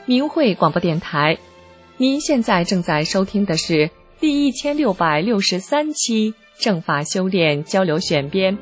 明慧广播电台，您现在正在收听的是第1663期正法修炼交流选编。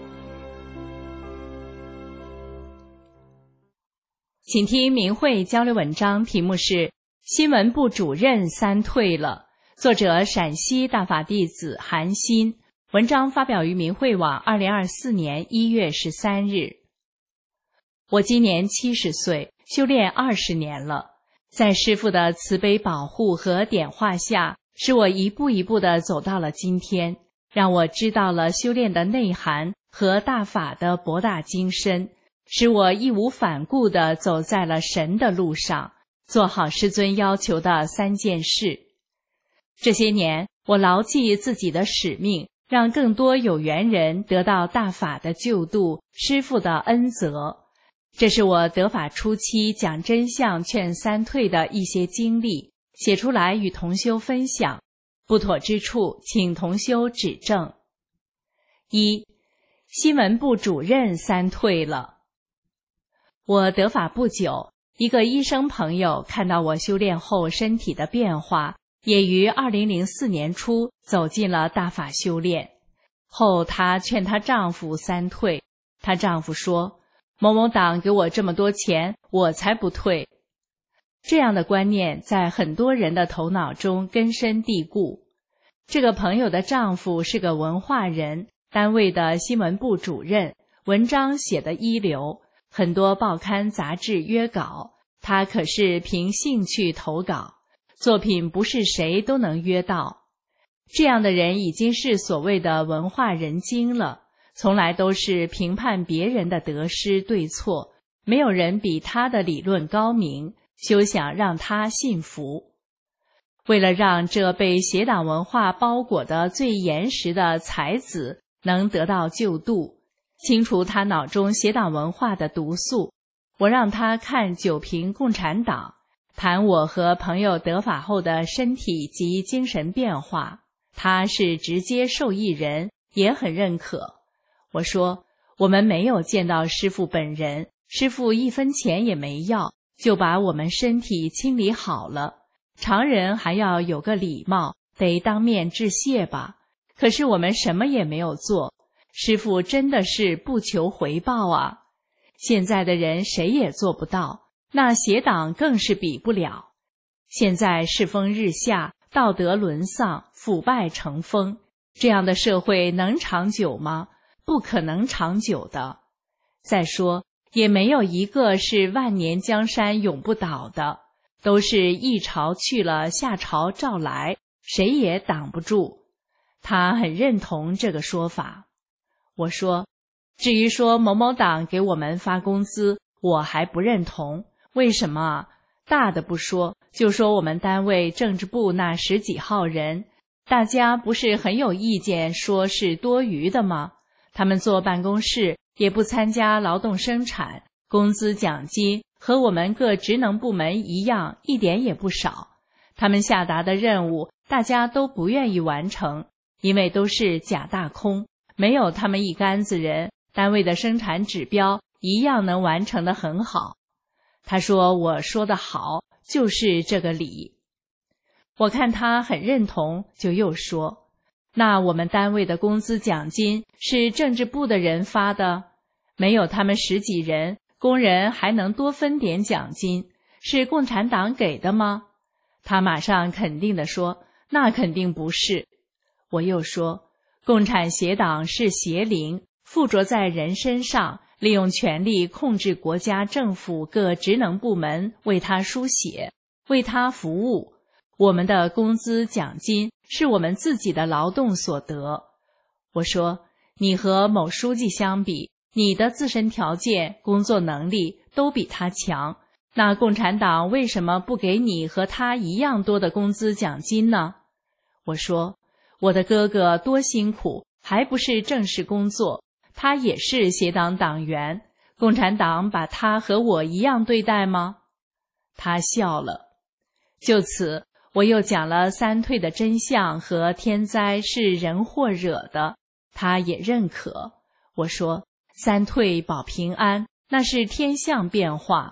请听明慧交流文章，题目是新闻部主任三退了，作者陕西大法弟子韩新，文章发表于明慧网2024年1月13日。我今年70岁，修炼20年了，在师父的慈悲保护和点化下，使我一步一步地走到了今天，让我知道了修炼的内涵和大法的博大精深，使我义无反顾地走在了神的路上，做好师尊要求的3件事。这些年，我牢记自己的使命，让更多有缘人得到大法的救度，师父的恩泽。这是我得法初期讲真相劝三退的一些经历，写出来与同修分享，不妥之处请同修指正。1. 新闻部主任三退了。我得法不久，一个医生朋友看到我修炼后身体的变化，也于2004年初走进了大法修炼。后她劝她丈夫三退，她丈夫说，某某党给我这么多钱，我才不退。这样的观念在很多人的头脑中根深蒂固。这个朋友的丈夫是个文化人，单位的新闻部主任，文章写得一流，很多报刊杂志约稿，他可是凭兴趣投稿，作品不是谁都能约到。这样的人已经是所谓的文化人精了，从来都是评判别人的得失对错，没有人比他的理论高明，休想让他信服。为了让这被邪党文化包裹的最严实的才子能得到救度，清除他脑中邪党文化的毒素，我让他看九评共产党，谈我和朋友得法后的身体及精神变化，他是直接受益人，也很认可。我说，我们没有见到师父本人，师父1分钱也没要，就把我们身体清理好了。常人还要有个礼貌，得当面致谢吧。可是我们什么也没有做，师父真的是不求回报啊。现在的人谁也做不到，那邪党更是比不了。现在世风日下，道德沦丧，腐败成风，这样的社会能长久吗？不可能长久的。再说，也没有一个是万年江山永不倒的，都是一朝去了，下朝照来，谁也挡不住。他很认同这个说法。我说，至于说某某党给我们发工资，我还不认同。为什么啊？大的不说，就说我们单位政治部那10几号人，大家不是很有意见，说是多余的吗？他们坐办公室，也不参加劳动生产，工资奖金和我们各职能部门一样，一点也不少。他们下达的任务，大家都不愿意完成，因为都是假大空，没有他们一竿子人，单位的生产指标一样能完成得很好。他说我说得好，就是这个理。我看他很认同，就又说，那我们单位的工资奖金是政治部的人发的，没有他们10几人，工人还能多分点奖金，是共产党给的吗？他马上肯定地说，那肯定不是。我又说，共产邪党是邪灵，附着在人身上，利用权力控制国家政府各职能部门，为他书写，为他服务。我们的工资奖金是我们自己的劳动所得。我说，你和某书记相比，你的自身条件、工作能力都比他强，那共产党为什么不给你和他一样多的工资奖金呢？我说，我的哥哥多辛苦，还不是正式工作，他也是邪党党员，共产党把他和我一样对待吗？他笑了。就此，我又讲了三退的真相和天灾是人祸惹的，他也认可。我说，三退保平安，那是天象变化，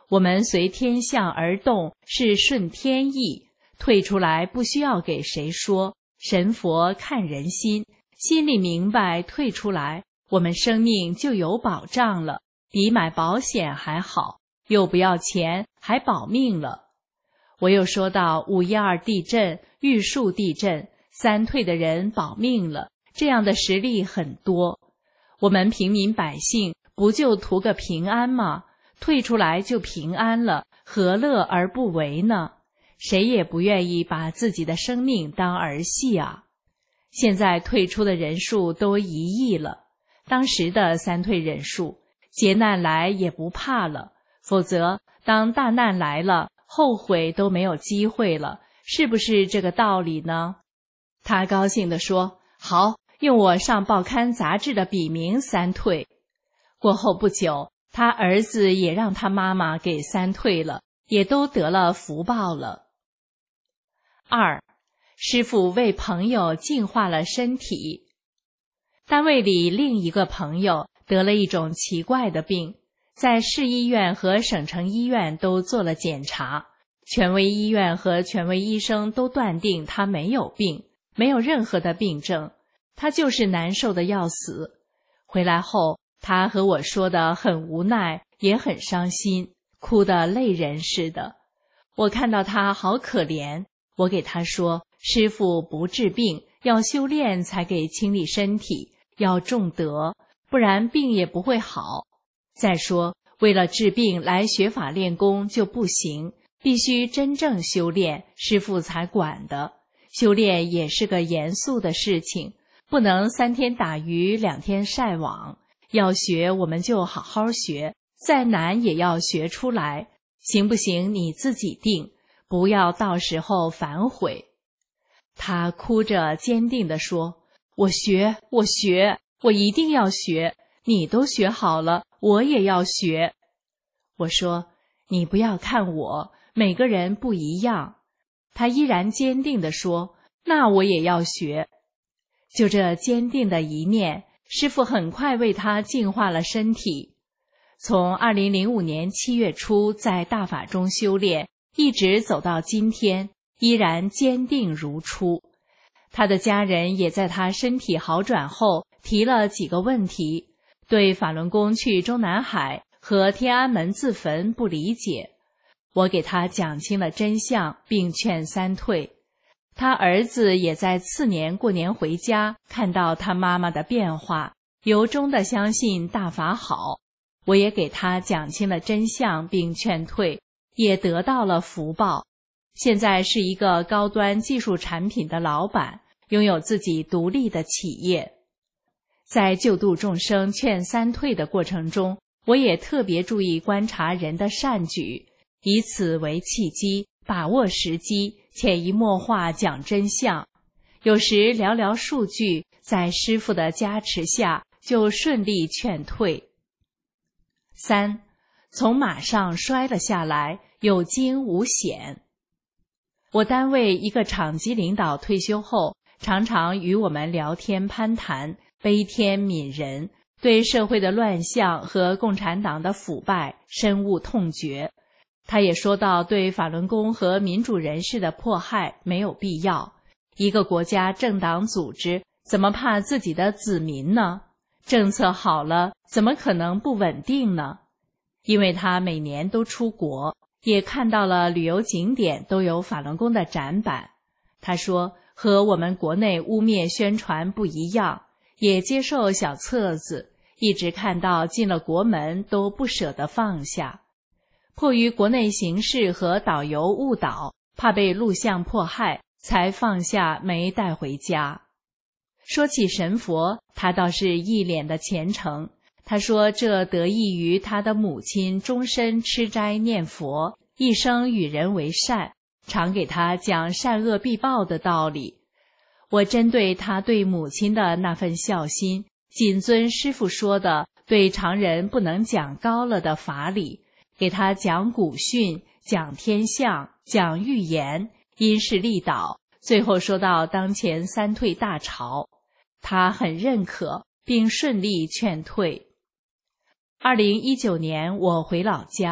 我们随天象而动，是顺天意，退出来不需要给谁说，神佛看人心，心里明白，退出来我们生命就有保障了，比买保险还好，又不要钱，还保命了。我又说到512地震、玉树地震，三退的人保命了，这样的实例很多。我们平民百姓不就图个平安吗？退出来就平安了，何乐而不为呢？谁也不愿意把自己的生命当儿戏啊。现在退出的人数都1亿了，当时的三退人数，劫难来也不怕了，否则当大难来了，后悔都没有机会了，是不是这个道理呢？他高兴地说，好，用我上报刊杂志的笔名三退。过后不久，他儿子也让他妈妈给三退了，也都得了福报了。2. 师父为朋友净化了身体。单位里另一个朋友得了一种奇怪的病，在市医院和省城医院都做了检查，权威医院和权威医生都断定他没有病，没有任何的病症，他就是难受的要死。回来后，他和我说的很无奈，也很伤心，哭得泪人似的。我看到他好可怜，我给他说，师父不治病，要修炼才给清理身体，要重德，不然病也不会好。再说，为了治病来学法练功就不行，必须真正修炼，师父才管的。修炼也是个严肃的事情，不能3天打鱼2天晒网。要学我们就好好学，再难也要学出来，行不行你自己定，不要到时候反悔。他哭着坚定地说，我学，我一定要学，你都学好了，我也要学。我说，你不要看我，每个人不一样。他依然坚定地说，那我也要学。就这坚定的一念，师父很快为他净化了身体。从2005年7月初在大法中修炼，一直走到今天，依然坚定如初。他的家人也在他身体好转后提了几个问题，对法轮功去中南海和天安门自焚不理解。我给他讲清了真相，并劝三退。他儿子也在次年过年回家，看到他妈妈的变化，由衷地相信大法好。我也给他讲清了真相，并劝退，也得到了福报。现在是一个高端技术产品的老板，拥有自己独立的企业。在救度众生劝三退的过程中，我也特别注意观察人的善举，以此为契机，把握时机，潜移默化讲真相。有时寥寥数句，在师父的加持下就顺利劝退。3. 从马上摔了下来，有惊无险。我单位一个厂级领导退休后，常常与我们聊天攀谈，悲天悯人，对社会的乱象和共产党的腐败深恶痛绝。他也说到，对法轮功和民主人士的迫害没有必要。一个国家政党组织怎么怕自己的子民呢？政策好了，怎么可能不稳定呢？因为他每年都出国，也看到了旅游景点都有法轮功的展板。他说，和我们国内污蔑宣传不一样，也接受小册子，一直看到进了国门都不舍得放下。迫于国内形势和导游误导，怕被录像迫害，才放下没带回家。说起神佛，他倒是一脸的虔诚。他说这得益于他的母亲终身吃斋念佛，一生与人为善，常给他讲善恶必报的道理。我针对他对母亲的那份孝心，谨遵师父说的对常人不能讲高了的法理，给他讲古训，讲天象，讲预言，因势利导，最后说到当前三退大潮，他很认可，并顺利劝退。2019年我回老家，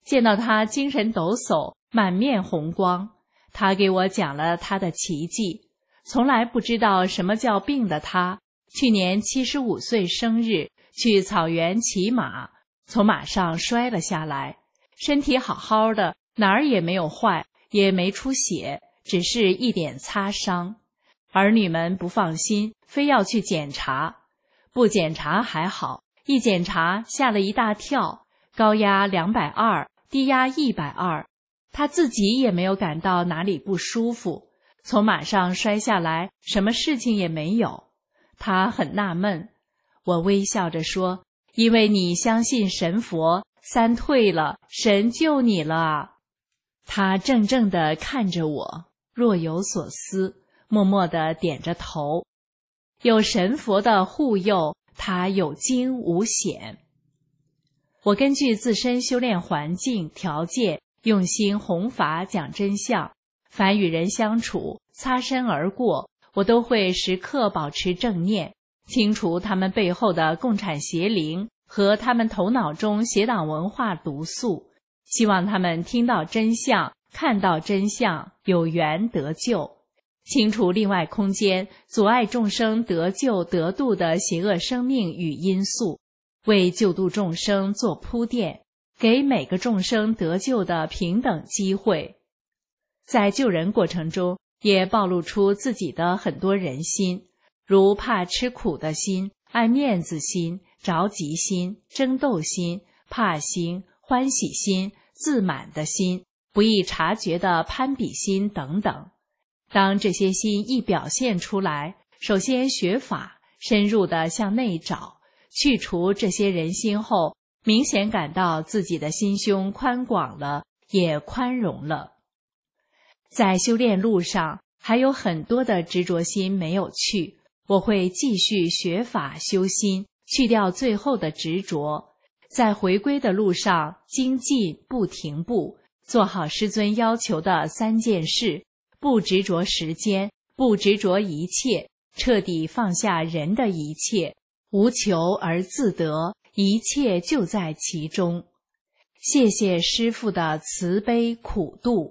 见到他精神抖擞，满面红光。他给我讲了他的奇迹。从来不知道什么叫病的他，去年75岁生日，去草原骑马，从马上摔了下来，身体好好的，哪儿也没有坏，也没出血，只是一点擦伤。儿女们不放心，非要去检查。不检查还好，一检查吓了一大跳，高压220，低压120，他自己也没有感到哪里不舒服。从马上摔下来，什么事情也没有。他很纳闷，我微笑着说，因为你相信神佛，3退了，神救你了。他怔怔地看着我，若有所思，默默地点着头。有神佛的护佑，他有惊无险。我根据自身修炼环境条件，用心弘法讲真相。凡与人相处，擦身而过，我都会时刻保持正念，清除他们背后的共产邪灵和他们头脑中邪党文化毒素，希望他们听到真相，看到真相，有缘得救，清除另外空间阻碍众生得救得度的邪恶生命与因素，为救度众生做铺垫，给每个众生得救的平等机会。在救人过程中，也暴露出自己的很多人心，如怕吃苦的心、爱面子心、着急心、争斗心、怕心、欢喜心、自满的心、不易察觉的攀比心等等。当这些心一表现出来，首先学法，深入地向内找，去除这些人心后，明显感到自己的心胸宽广了，也宽容了。在修炼路上，还有很多的执着心没有去，我会继续学法修心，去掉最后的执着，在回归的路上精进不停步，做好师尊要求的3件事，不执着时间，不执着一切，彻底放下人的一切，无求而自得，一切就在其中。谢谢师父的慈悲苦度。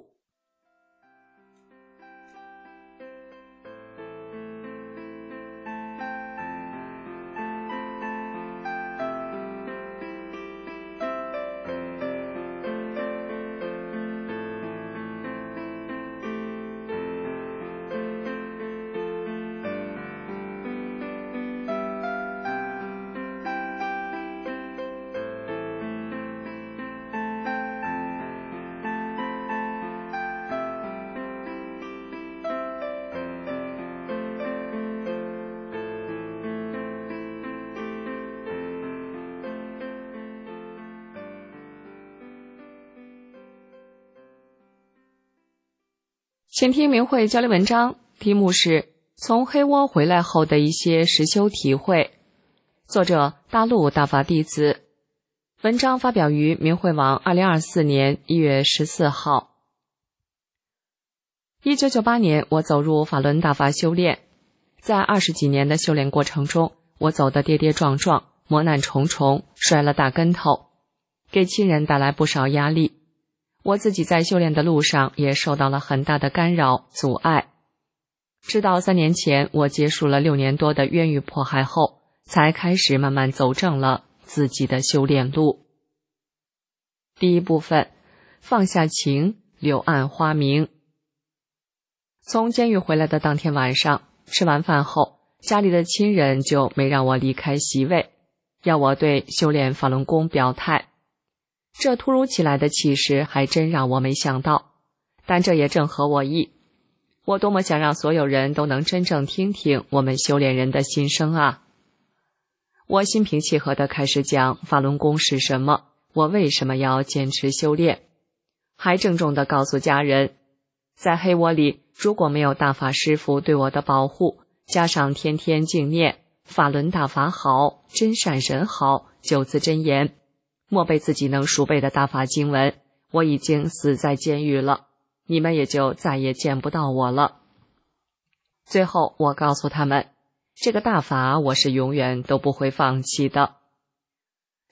请听明慧交流文章，题目是从黑窝回来后的一些实修体会，作者大陆大法弟子，文章发表于明慧网2024年1月14号。1998年，我走入法轮大法修炼，在20几年的修炼过程中，我走得跌跌撞撞，磨难重重，摔了大跟头，给亲人带来不少压力。我自己在修炼的路上也受到了很大的干扰阻碍，直到3年前我结束了6年多的冤狱迫害后，才开始慢慢走正了自己的修炼路。第一部分，放下情，柳暗花明。从监狱回来的当天晚上，吃完饭后，家里的亲人就没让我离开席位，要我对修炼法轮功表态。这突如其来的启示还真让我没想到，但这也正合我意。我多么想让所有人都能真正听听我们修炼人的心声啊！我心平气和地开始讲法轮功是什么，我为什么要坚持修炼，还郑重地告诉家人，在黑窝里如果没有大法师父对我的保护，加上天天静念法轮大法好，真善人好9字真言，默背自己能熟背的大法经文，我已经死在监狱了，你们也就再也见不到我了。最后我告诉他们，这个大法我是永远都不会放弃的。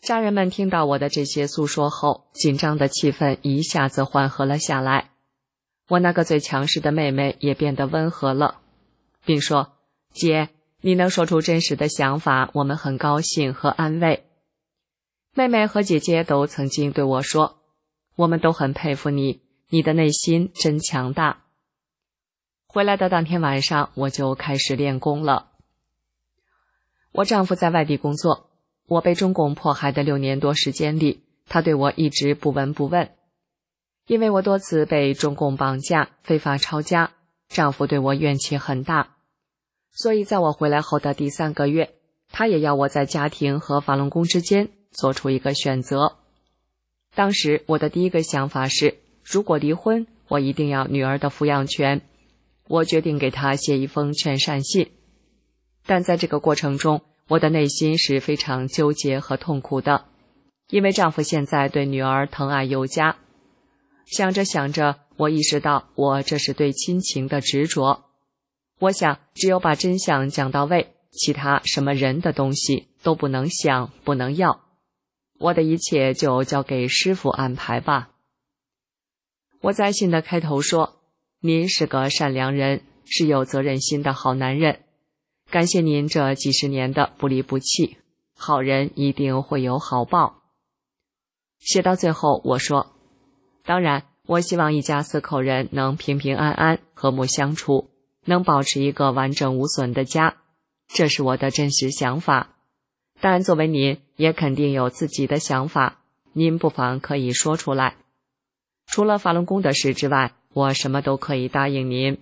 家人们听到我的这些诉说后，紧张的气氛一下子缓和了下来。我那个最强势的妹妹也变得温和了，并说：姐，你能说出真实的想法，我们很高兴和安慰。妹妹和姐姐都曾经对我说，我们都很佩服你，你的内心真强大。回来的当天晚上，我就开始练功了。我丈夫在外地工作，我被中共迫害的6年多时间里，他对我一直不闻不问。因为我多次被中共绑架、非法抄家，丈夫对我怨气很大，所以在我回来后的第3个月，他也要我在家庭和法轮功之间做出一个选择。当时我的第一个想法是，如果离婚，我一定要女儿的抚养权。我决定给他写一封劝善信，但在这个过程中，我的内心是非常纠结和痛苦的，因为丈夫现在对女儿疼爱有加。想着想着，我意识到我这是对亲情的执着。我想，只有把真相讲到位，其他什么人的东西都不能想，不能要。我的一切就交给师父安排吧。我在信的开头说，您是个善良人，是有责任心的好男人。感谢您这几十年的不离不弃，好人一定会有好报。写到最后，我说，当然，我希望一家4口人能平平安安、和睦相处，能保持一个完整无损的家，这是我的真实想法。但作为您，也肯定有自己的想法，您不妨可以说出来。除了法轮功的事之外，我什么都可以答应您。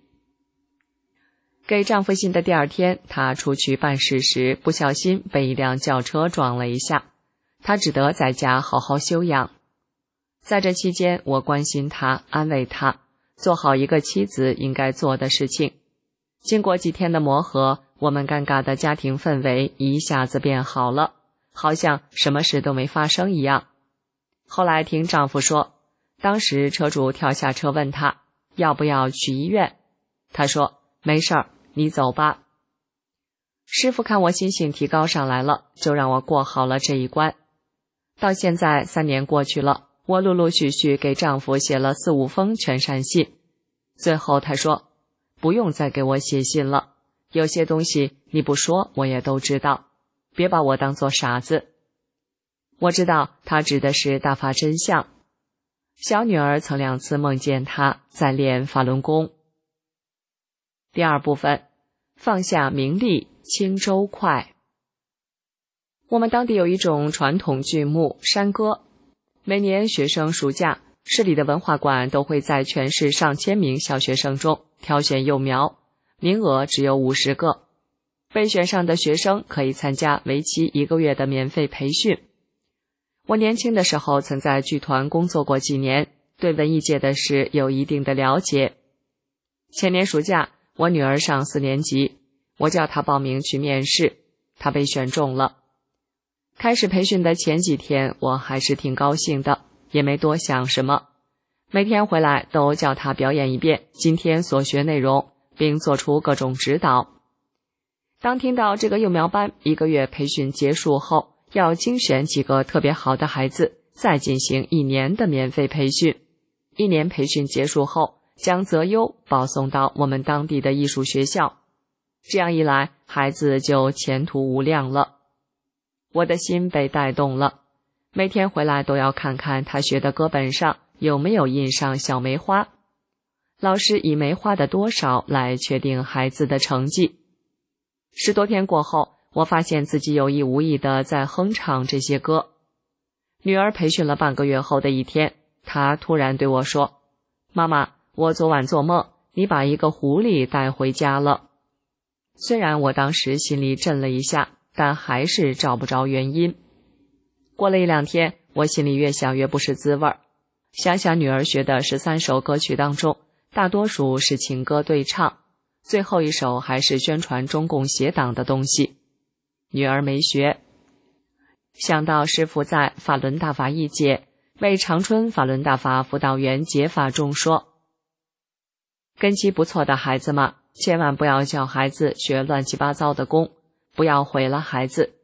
给丈夫信的第2天，他出去办事时不小心被一辆轿车撞了一下，他只得在家好好休养。在这期间，我关心他，安慰他，做好一个妻子应该做的事情。经过几天的磨合，我们尴尬的家庭氛围一下子变好了，好像什么事都没发生一样。后来听丈夫说，当时车主跳下车问他要不要去医院，他说没事儿，你走吧。师父看我心性提高上来了，就让我过好了这一关。到现在3年过去了，我陆陆续续给丈夫写了4、5封劝善信，最后他说，不用再给我写信了，有些东西你不说我也都知道，别把我当作傻子。我知道他指的是大法真相。小女儿曾2次梦见他在练法轮功。第2部分，放下名利，轻舟快。我们当地有一种传统剧目山歌，每年学生暑假，市里的文化馆都会在全市上千名小学生中挑选幼苗，名额只有50个。被选上的学生可以参加为期1个月的免费培训。我年轻的时候曾在剧团工作过几年，对文艺界的事有一定的了解。前年暑假，我女儿上4年级，我叫她报名去面试，她被选中了。开始培训的前几天，我还是挺高兴的，也没多想什么。每天回来都叫她表演一遍今天所学内容，并做出各种指导。当听到这个幼苗班1个月培训结束后，要精选几个特别好的孩子，再进行1年的免费培训。1年培训结束后，将择优保送到我们当地的艺术学校。这样一来，孩子就前途无量了。我的心被带动了，每天回来都要看看他学的歌本上有没有印上小梅花。老师以梅花的多少来确定孩子的成绩。10多天过后，我发现自己有意无意地在哼唱这些歌。女儿培训了半个月后的一天，她突然对我说，妈妈，我昨晚做梦，你把一个狐狸带回家了。虽然我当时心里震了一下，但还是找不着原因。过了1、2天，我心里越想越不是滋味儿。想想女儿学的13首歌曲当中，大多数是情歌对唱，最后一首还是宣传中共邪党的东西。女儿没学。想到师父在法轮大法一解为长春法轮大法辅导员解法中说，根基不错的孩子嘛，千万不要教孩子学乱七八糟的功，不要毁了孩子。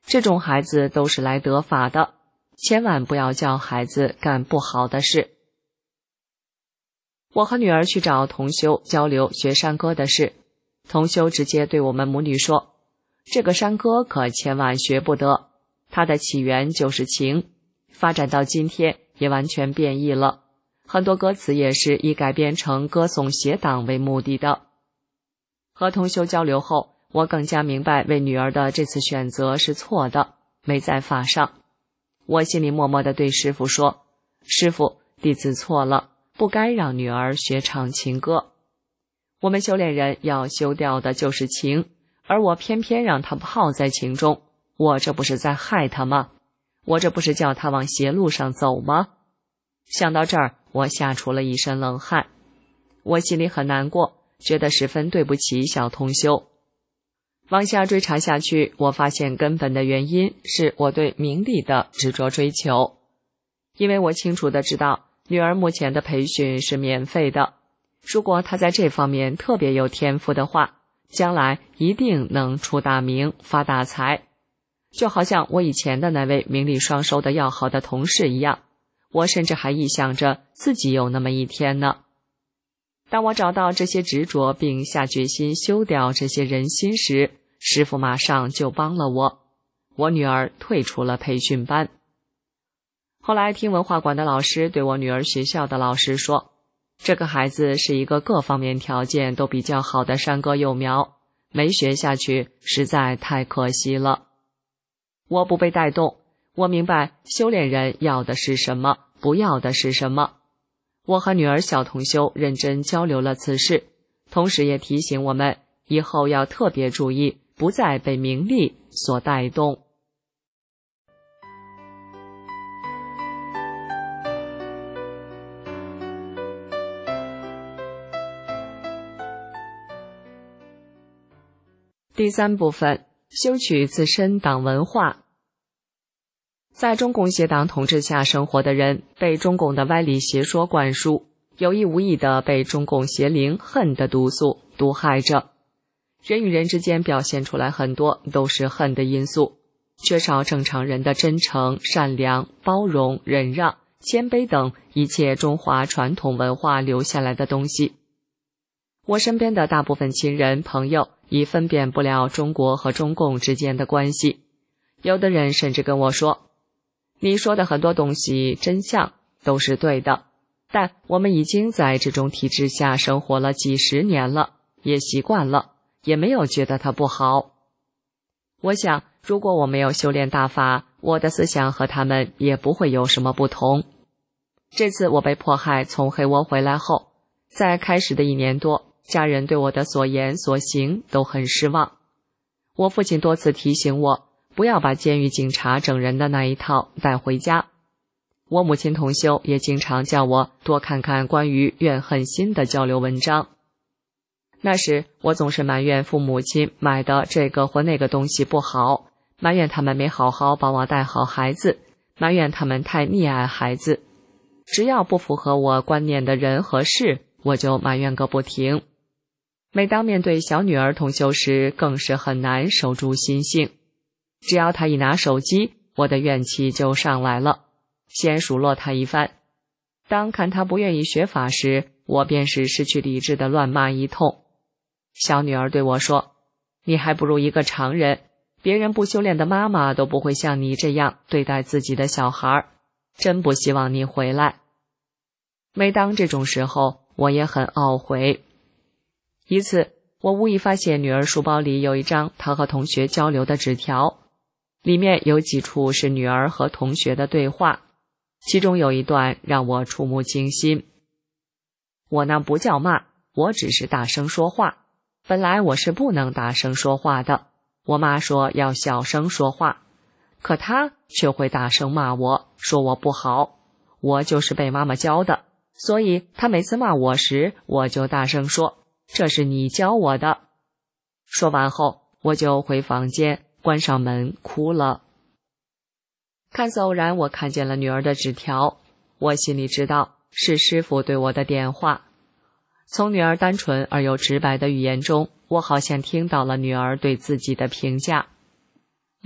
这种孩子都是来得法的，千万不要叫孩子干不好的事。我和女儿去找同修交流学山歌的事，同修直接对我们母女说，这个山歌可千万学不得，它的起源就是情，发展到今天也完全变异了，很多歌词也是以改编成歌颂邪党为目的的。和同修交流后，我更加明白为女儿的这次选择是错的，没在法上。我心里默默地对师父说，师父，弟子错了，不该让女儿学唱情歌。我们修炼人要修掉的就是情，而我偏偏让她泡在情中，我这不是在害她吗？我这不是叫她往邪路上走吗？想到这儿，我吓出了一身冷汗。我心里很难过，觉得十分对不起小同修。往下追查下去，我发现根本的原因是我对名利的执着追求。因为我清楚地知道，女儿目前的培训是免费的，如果她在这方面特别有天赋的话，将来一定能出大名发大财。就好像我以前的那位名利双收的要好的同事一样，我甚至还臆想着自己有那么一天呢。当我找到这些执着并下决心修掉这些人心时，师父马上就帮了我，我女儿退出了培训班。后来听文化馆的老师对我女儿学校的老师说，这个孩子是一个各方面条件都比较好的山歌幼苗，没学下去实在太可惜了。我不被带动，我明白修炼人要的是什么，不要的是什么。我和女儿小同修认真交流了此事，同时也提醒我们以后要特别注意，不再被名利所带动。第三部分，修取自身党文化。在中共邪党统治下生活的人，被中共的歪理邪说灌输，有意无意地被中共邪灵恨的毒素毒害着。人与人之间表现出来很多都是恨的因素，缺少正常人的真诚、善良、包容、忍让、谦卑等一切中华传统文化留下来的东西。我身边的大部分亲人朋友已分辨不了中国和中共之间的关系，有的人甚至跟我说，你说的很多东西真相都是对的，但我们已经在这种体制下生活了几十年了，也习惯了，也没有觉得它不好。我想，如果我没有修炼大法，我的思想和他们也不会有什么不同。这次我被迫害从黑窝回来后，在开始的1年多，家人对我的所言所行都很失望。我父亲多次提醒我，不要把监狱警察整人的那一套带回家。我母亲同修也经常叫我多看看关于怨恨心的交流文章。那时我总是埋怨父母亲买的这个或那个东西不好，埋怨他们没好好帮我带好孩子，埋怨他们太溺爱孩子。只要不符合我观念的人和事，我就埋怨个不停。每当面对小女儿同修时，更是很难守住心性。只要她一拿手机，我的怨气就上来了，先数落她一番。当看她不愿意学法时，我便是失去理智的乱骂一通。小女儿对我说，你还不如一个常人，别人不修炼的妈妈都不会像你这样对待自己的小孩，真不希望你回来。每当这种时候，我也很懊悔。一次，我无意发现女儿书包里有一张她和同学交流的纸条，里面有几处是女儿和同学的对话，其中有一段让我触目惊心。我那不叫骂，我只是大声说话。本来我是不能大声说话的，我妈说要小声说话，可她却会大声骂我，说我不好。我就是被妈妈教的，所以她每次骂我时，我就大声说，这是你教我的。说完后，我就回房间关上门哭了。看似偶然，我看见了女儿的纸条，我心里知道是师父对我的电话。从女儿单纯而又直白的语言中，我好像听到了女儿对自己的评价。妈，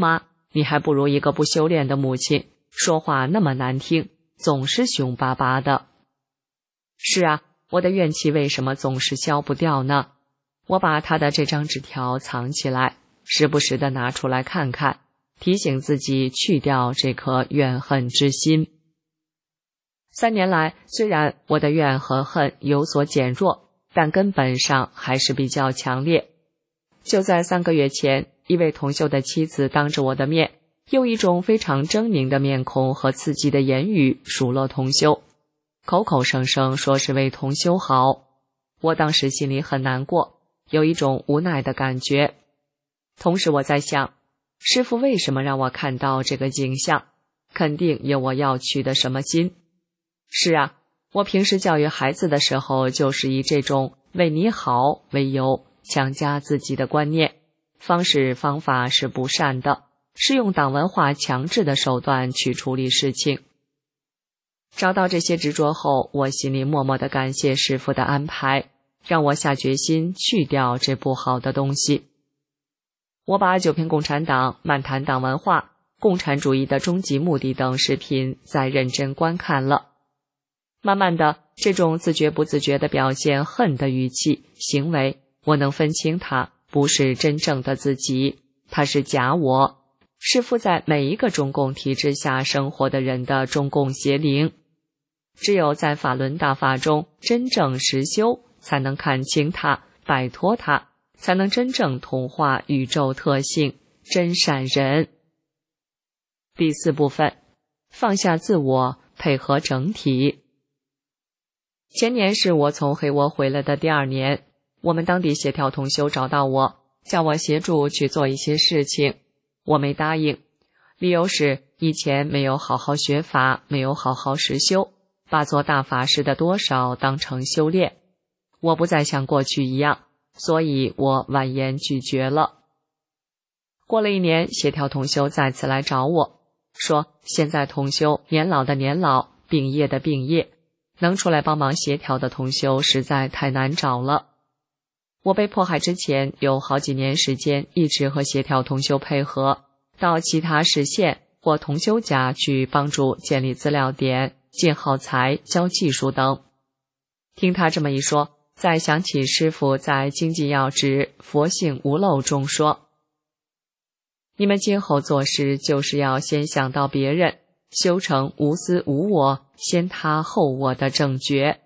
你还不如一个不修炼的母亲，说话那么难听，总是凶巴巴的。是啊，我的怨气为什么总是消不掉呢？我把他的这张纸条藏起来，时不时地拿出来看看，提醒自己去掉这颗怨恨之心。3年来，虽然我的怨和恨有所减弱，但根本上还是比较强烈。就在3个月前，一位同修的妻子当着我的面，用一种非常狰狞的面孔和刺激的言语数落同修，口口声声说是为同修好。我当时心里很难过，有一种无奈的感觉。同时我在想，师父为什么让我看到这个景象？肯定有我要去的什么心。是啊，我平时教育孩子的时候，就是以这种为你好为由，强加自己的观念，方式方法是不善的，是用党文化强制的手段去处理事情。找到这些执着后，我心里默默地感谢师父的安排，让我下决心去掉这不好的东西。我把9篇共产党、漫谈党文化、共产主义的终极目的等视频再认真观看了。慢慢的，这种自觉不自觉的表现恨的语气、行为，我能分清它不是真正的自己，它是假我，是附在每一个中共体制下生活的人的中共邪灵。只有在法轮大法中真正实修，才能看清它，摆脱它，才能真正同化宇宙特性，真善人。第4部分，放下自我，配合整体。前年是我从黑窝回来的第2年，我们当地协调同修找到我，叫我协助去做一些事情，我没答应，理由是以前没有好好学法，没有好好实修，把做大法师的多少当成修炼，我不再像过去一样，所以我婉言拒绝了。过了1年，协调同修再次来找我，说现在同修年老的年老，病业的病业，能出来帮忙协调的同修实在太难找了。我被迫害之前有好几年时间一直和协调同修配合，到其他市县或同修家去帮助建立资料点、进耗材、教技术等。听他这么一说，再想起师父在经济要旨佛性无漏中说，你们今后做事就是要先想到别人，修成无私无我，先他后我的正觉。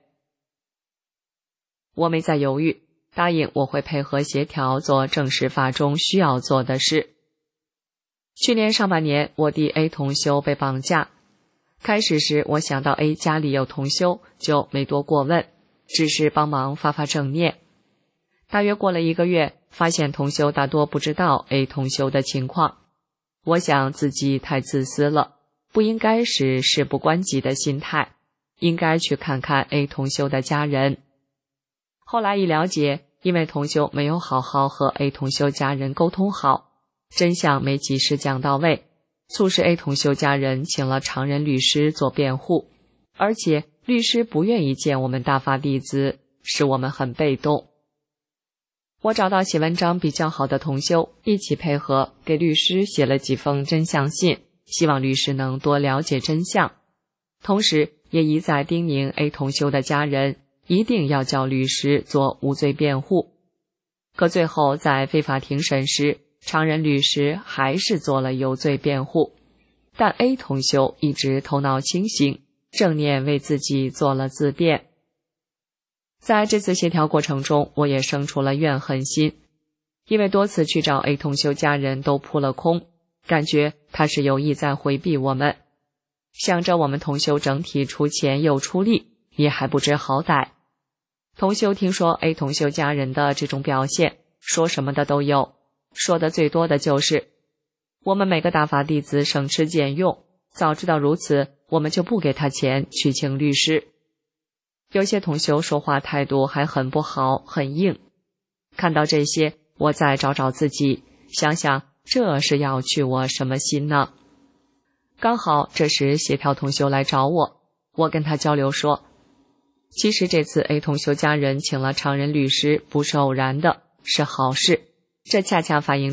我没再犹豫，答应我会配合协调做正式法中需要做的事。去年上半年，我弟 A 同修被绑架。开始时我想到 A 家里有同修，就没多过问，只是帮忙发发正念。大约过了1个月，发现同修大多不知道 A 同修的情况。我想自己太自私了，不应该是事不关己的心态，应该去看看 A 同修的家人。后来一了解，因为同修没有好好和 A 同修家人沟通好，真相没及时讲到位，促使 A 同修家人请了常人律师做辩护，而且律师不愿意见我们大法弟子，使我们很被动。我找到写文章比较好的同修，一起配合给律师写了几封真相信，希望律师能多了解真相，同时也一再叮咛 A 同修的家人一定要叫律师做无罪辩护。可最后在非法庭审时，常人律师还是做了有罪辩护，但 A 同修一直头脑清醒，正念为自己做了自辩。在这次协调过程中，我也生出了怨恨心，因为多次去找 A 同修家人都扑了空，感觉他是有意在回避我们，想着我们同修整体出钱又出力，也还不知好歹。同修听说 A 同修家人的这种表现，说什么的都有，说的最多的就是我们每个大法弟子省吃俭用，早知道如此，我们就不给他钱去请律师。有些同修说话态度还很不好，很硬。看到这些，我再找找自己，想想这是要去我什么心呢？刚好这时协调同修来找我，我跟他交流说，其实这次 A 同修家人请了常人律师不是偶然的，是好事，这恰恰反映出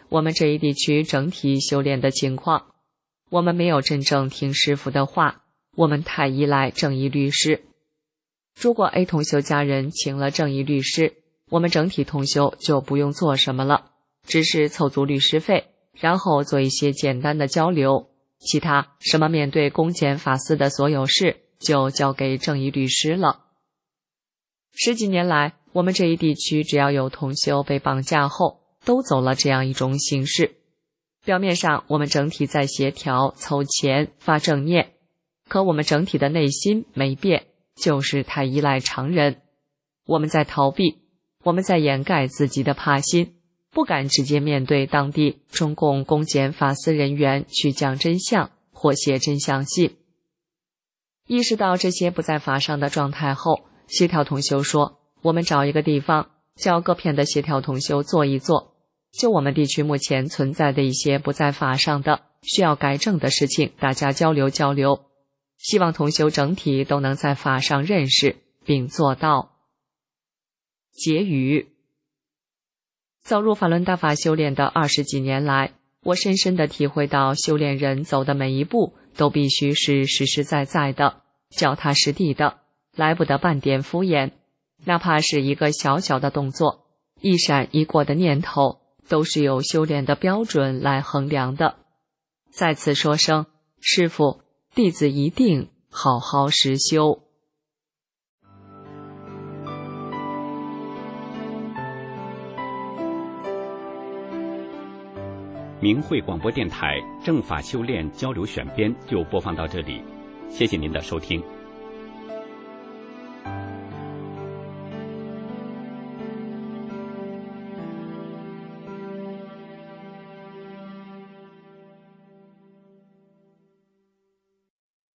我们这一地区整体修炼的情况。我们没有真正听师父的话，我们太依赖正义律师。如果 A 同修家人请了正义律师，我们整体同修就不用做什么了，只是凑足律师费，然后做一些简单的交流，其他什么面对公检法司的所有事就交给正义律师了。10几年来，我们这一地区只要有同修被绑架后，都走了这样一种形式。表面上我们整体在协调、凑钱、发正念，可我们整体的内心没变，就是太依赖常人。我们在逃避，我们在掩盖自己的怕心，不敢直接面对当地中共公检法司人员去讲真相或写真相信。意识到这些不在法上的状态后，协调同修说，我们找一个地方，叫各片的协调同修做一做，就我们地区目前存在的一些不在法上的需要改正的事情，大家交流交流，希望同修整体都能在法上认识并做到。结语：走入法轮大法修炼的20几年来，我深深地体会到，修炼人走的每一步都必须是实实在在的、脚踏实地的，来不得半点敷衍。哪怕是一个小小的动作，一闪一过的念头，都是有修炼的标准来衡量的。再次说声，师父，弟子一定好好实修。 明慧广播电台正法修炼交流选编就播放到这里，谢谢您的收听。